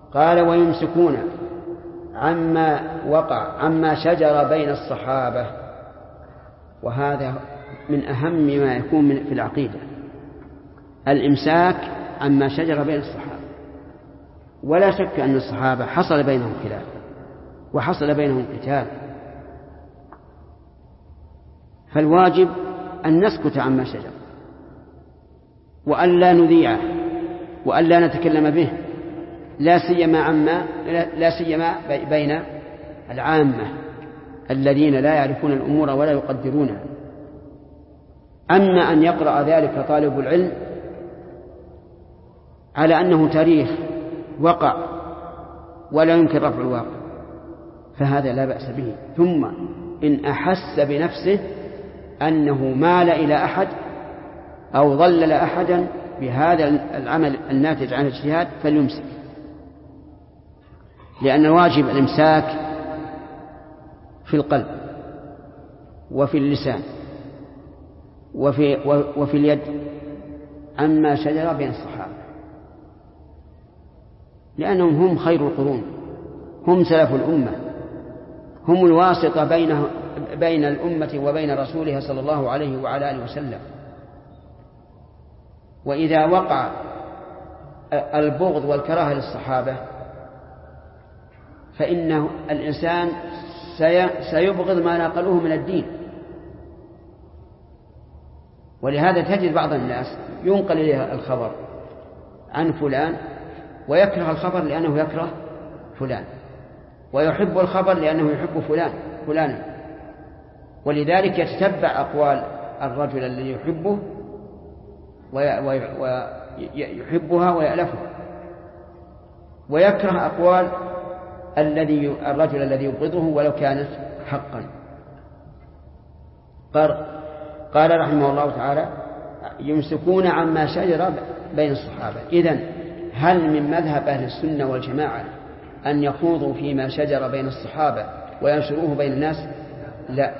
قال ويمسكون عما شجر بين الصحابة. وهذا من أهم ما يكون في العقيدة، الإمساك عما شجر بين الصحابة. ولا شك أن الصحابة حصل بينهم خلاف وحصل بينهم قتال، فالواجب أن نسكت عما شجر وأن لا نذيعه وأن لا نتكلم به، لا سيما بين العامة الذين لا يعرفون الأمور ولا يقدرونها. أما أن يقرأ ذلك طالب العلم على أنه تاريخ وقع ولا يمكن رفع الواقع فهذا لا بأس به. ثم إن أحس بنفسه أنه مال إلى أحد أو ضلل أحدا بهذا العمل الناتج عن الاجتهاد فليمسك، لأن الواجب الإمساك في القلب وفي اللسان وفي اليد عما شجر بين الصحابة، لأنهم هم خير القرون، هم سلف الأمة، هم الواسطة بين الأمة وبين رسولها صلى الله عليه وعلى آله وسلم. وإذا وقع البغض والكراهة للصحابة فإن الإنسان سيبغض ما نقلوه من الدين. ولهذا تجد بعض الناس ينقل إليه الخبر عن فلان ويكره الخبر لأنه يكره فلان، ويحب الخبر لأنه يحب فلانا، ولذلك يتتبع أقوال الرجل الذي يحبه ويحبها ويألفها، ويكره أقوال الرجل الذي يبغضه ولو كانت حقا. قال رحمه الله تعالى يمسكون عما شجر بين الصحابة. إذن هل من مذهب أهل السنة والجماعة أن يخوضوا فيما شجر بين الصحابة وينشروه بين الناس؟ لا،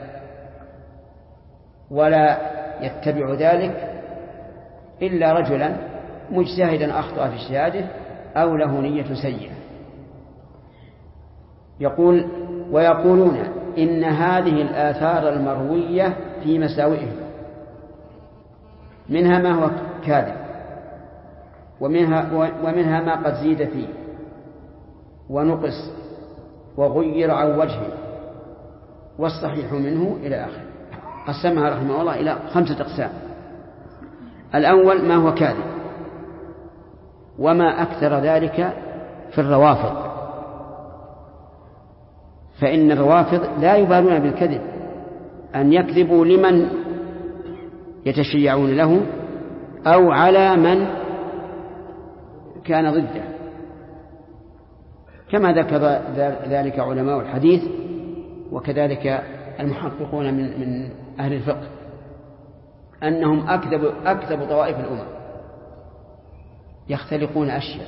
ولا يتبع ذلك إلا رجلا مجتهدا أخطأ في اجتهاده أو له نية سيئة. يقول ويقولون إن هذه الآثار المروية في مساوئهم منها ما هو كاذب ومنها ما قد زيد فيه ونقص وغير عن وجهه والصحيح منه إلى آخر. قسمها رحمه الله إلى 5 أقسام. الأول ما هو كاذب، وما أكثر ذلك في الروافض، فإن الروافض لا يبالون بالكذب، أن يكذبوا لمن يتشيعون له أو على من كان ضده، كما ذكر ذلك علماء الحديث وكذلك المحققون من أهل الفقه، أنهم أكذب طوائف الأمم، يختلقون أشياء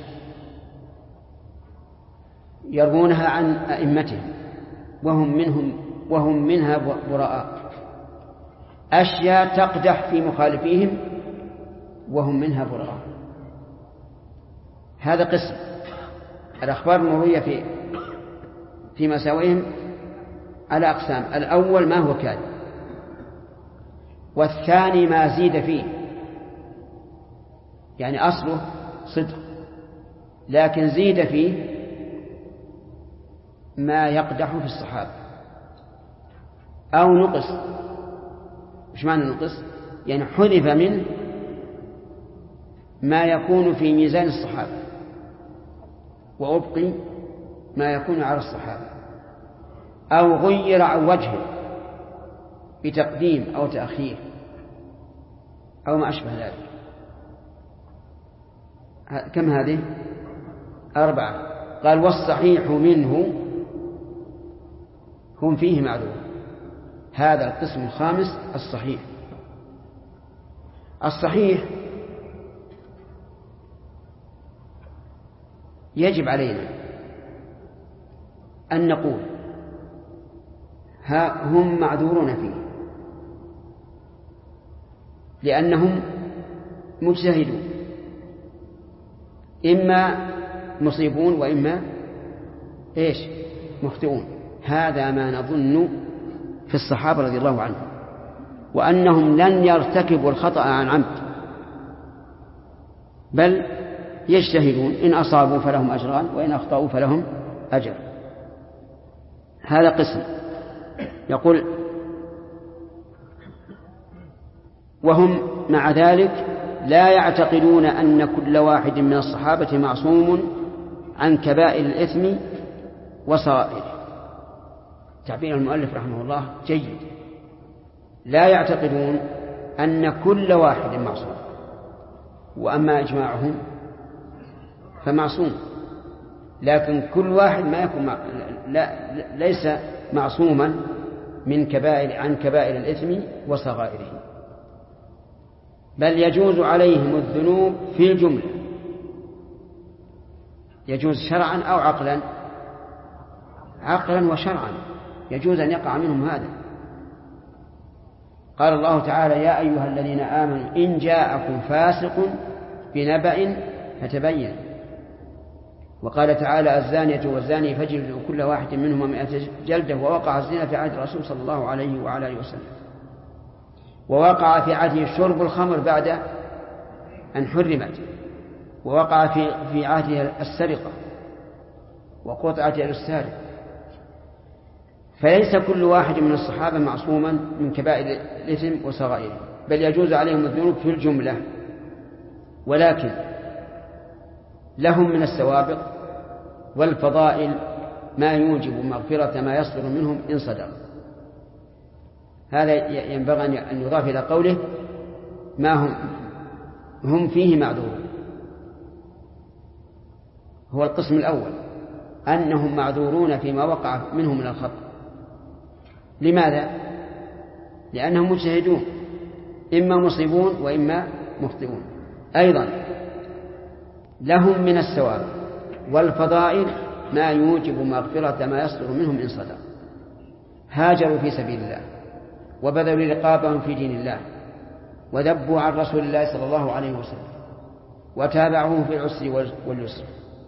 يروونها عن أئمتهم وهم منها براء، أشياء تقدح في مخالفيهم وهم منها براء. هذا قسم. الأخبار المروية في مساوئهم على أقسام. الأول ما هو كاذب، والثاني ما زيد فيه، يعني أصله صدق لكن زيد فيه ما يقدح في الصحابة، أو نقص. إيش معنى نقص؟ يعني حذف منه ما يكون في ميزان الصحابة وأبقي ما يكون على الصحابة، أو غير عن وجهه بتقديم أو تأخير أو ما أشبه ذلك. كم هذه؟ 4. قال والصحيح منه هم فيه معذور. هذا القسم الخامس الصحيح. الصحيح يجب علينا أن نقول هم معذورون فيه لأنهم مجتهدون، إما مصيبون وإما مخطئون. هذا ما نظن في الصحابة رضي الله عنهم، وأنهم لن يرتكبوا الخطأ عن عمد، بل يجتهدون، إن أصابوا فلهم أجران وإن أخطأوا فلهم أجر. هذا قسم. يقول وهم مع ذلك لا يعتقدون أن كل واحد من الصحابة معصوم عن كبائر الإثم وصغائره. تعبير المؤلف رحمه الله جيد. لا يعتقدون أن كل واحد معصوم، وأما إجماعهم فمعصوم، لكن كل واحد ما يكون ليس معصوما عن كبائر الإثم وصغائره، بل يجوز عليهم الذنوب في الجملة، يجوز شرعا أو عقلا، عقلا وشرعا يجوز أن يقع منهم هذا. قال الله تعالى يا أيها الذين آمنوا إن جاءكم فاسق بنبأ فتبين. وقال تعالى الزانية والزاني فاجلدوا كل واحد منهما 100 جلدة. ووقع الزنا في عهد الرسول صلى الله عليه وعلى آله وسلم، ووقع في عهده شرب الخمر بعد أن حرمت، ووقع في عهده السرقة وقطعة يد السارق. فليس كل واحد من الصحابة معصوما من كبائر الإثم وصغائره، بل يجوز عليهم الذنوب في الجملة، ولكن لهم من السوابق والفضائل ما يوجب مغفرة ما يصدر منهم إن صدر. هذا ينبغي أن يضاف إلى قوله ما هم فيه معذورون. هو القسم الأول أنهم معذورون فيما وقع منهم من الخطأ. لماذا؟ لأنهم مجتهدون، إما مصيبون وإما مخطئون. أيضا لهم من الثواب والفضائل ما يوجب مغفرة ما يصدر منهم إن صدر. هاجروا في سبيل الله، وبذلوا رقابهم في دين الله، وذبوا عن رسول الله صلى الله عليه وسلم، وتابعوه في العسر واليسر.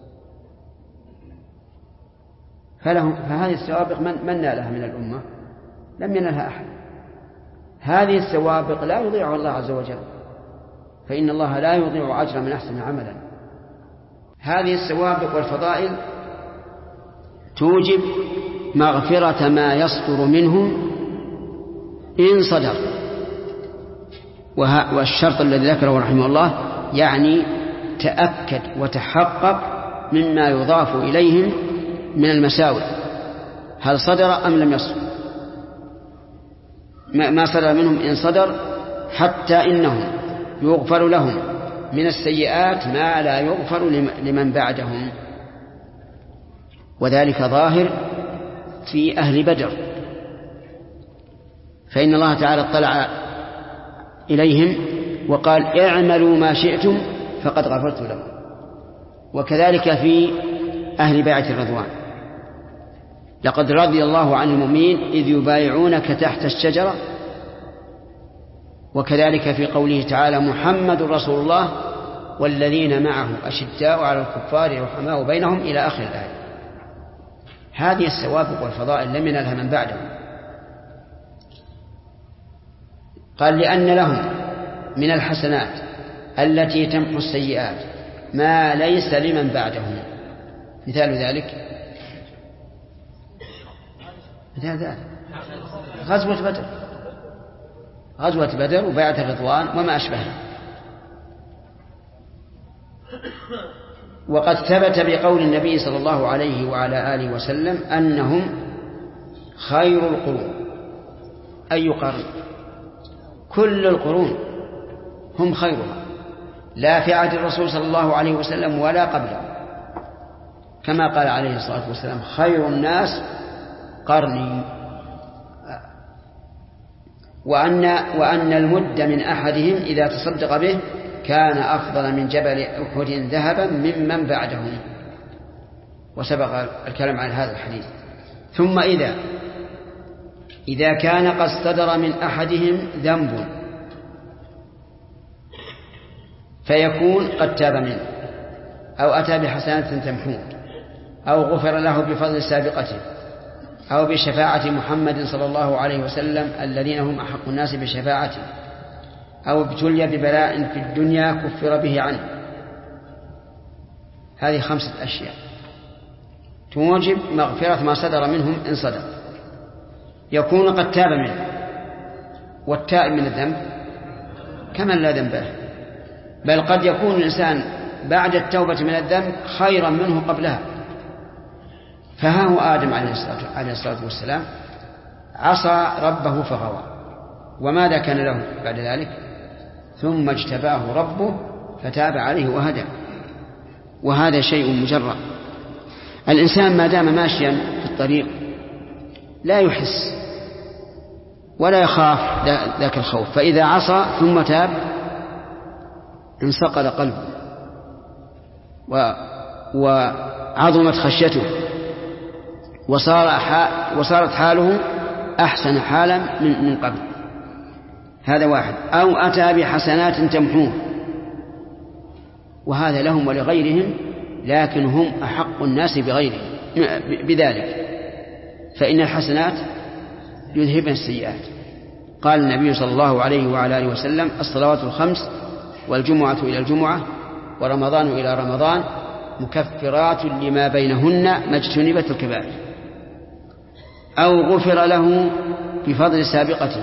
فهذه السوابق من نالها من الأمة؟ لم ينالها أحد. هذه السوابق لا يضيعها الله عز وجل، فإن الله لا يضيع أجر من أحسن عملا. هذه السوابق والفضائل توجب مغفرة ما يصدر منهم إن صدر. والشرط الذي ذكره رحمه الله يعني تأكد وتحقق مما يضاف إليهم من المساوئ، هل صدر أم لم يصدر. ما صدر منهم إن صدر، حتى إنهم يغفر لهم من السيئات ما لا يغفر لمن بعدهم. وذلك ظاهر في أهل بدر، فإن الله تعالى اطلع إليهم وقال اعملوا ما شئتم فقد غفرت لكم. وكذلك في أهل بيعة الرضوان، لقد رضي الله عن المؤمنين إذ يبايعونك تحت الشجرة. وكذلك في قوله تعالى محمد رسول الله والذين معه أشداء على الكفار رحماء بينهم إلى آخر الآية. هذه السوابق والفضائل لم ينالها من بعدهم. قال لأن لهم من الحسنات التي تمحو السيئات ما ليس لمن بعدهم. مثال ذلك غزوة بدر وبيعة الرضوان وما أشبهها. وقد ثبت بقول النبي صلى الله عليه وعلى آله وسلم أنهم خير القرون. أي قرن؟ كل القرون هم خيرها، لا في عهد الرسول صلى الله عليه وسلم ولا قبله، كما قال عليه الصلاة والسلام خير الناس قرني. وأن المد من أحدهم إذا تصدق به كان أفضل من جبل أحد ذهبا ممن بعدهم. وسبق الكلام عن هذا الحديث. ثم إذا كان قد صدر من أحدهم ذنب فيكون قد تاب منه، أو أتى بحسنات تمحوه، أو غفر له بفضل سابقته، أو بشفاعة محمد صلى الله عليه وسلم الذين هم أحق الناس بشفاعته، أو ابتلي ببلاء في الدنيا كفر به عنه. هذه 5 أشياء توجب مغفرة ما صدر منهم إن صدر. يكون قد تاب منه، والتائب من الذنب كمن لا ذنب له، بل قد يكون الإنسان بعد التوبة من الذنب خيرا منه قبلها. فها هو آدم عليه الصلاة والسلام عصى ربه فغوى، وماذا كان له بعد ذلك؟ ثم اجتباه ربه فتاب عليه وهدى. وهذا شيء مجرد. الإنسان ما دام ماشيا في الطريق لا يحس ولا يخاف ذاك الخوف، فإذا عصى ثم تاب انصقل قلبه وعظمت خشيته، وصارت حاله أحسن حالا من قبل. هذا واحد. أو أتى بحسنات تمحوه، وهذا لهم ولغيرهم، لكن هم أحق الناس بذلك، فإن الحسنات يذهبن السيئات. قال النبي صلى الله عليه وعلى آله وسلم: الصلوات الخمس والجمعة إلى الجمعة ورمضان إلى رمضان مكفرات لما بينهن ما اجتنبت الكبائر. أو غفر له بفضل سابقته،